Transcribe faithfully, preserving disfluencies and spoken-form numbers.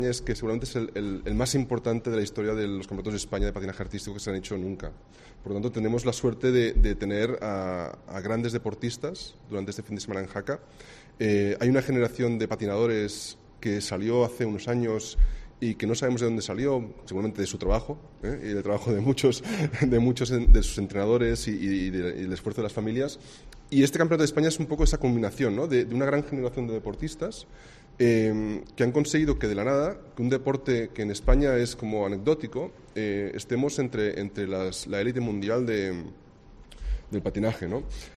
Es que seguramente es el, el, el más importante de la historia de los campeonatos de España de patinaje artístico que se han hecho nunca. Por lo tanto, tenemos la suerte de, de tener a, a grandes deportistas durante este fin de semana en Jaca. Eh, hay una generación de patinadores que salió hace unos años y que no sabemos de dónde salió, seguramente de su trabajo, ¿eh? y del trabajo de muchos, de muchos de sus entrenadores y, y, de, y del esfuerzo de las familias. Y este Campeonato de España es un poco esa combinación, ¿no? de, de una gran generación de deportistas eh, que han conseguido que de la nada, que un deporte que en España es como anecdótico, eh, estemos entre, entre las, la élite mundial de, del patinaje, ¿no?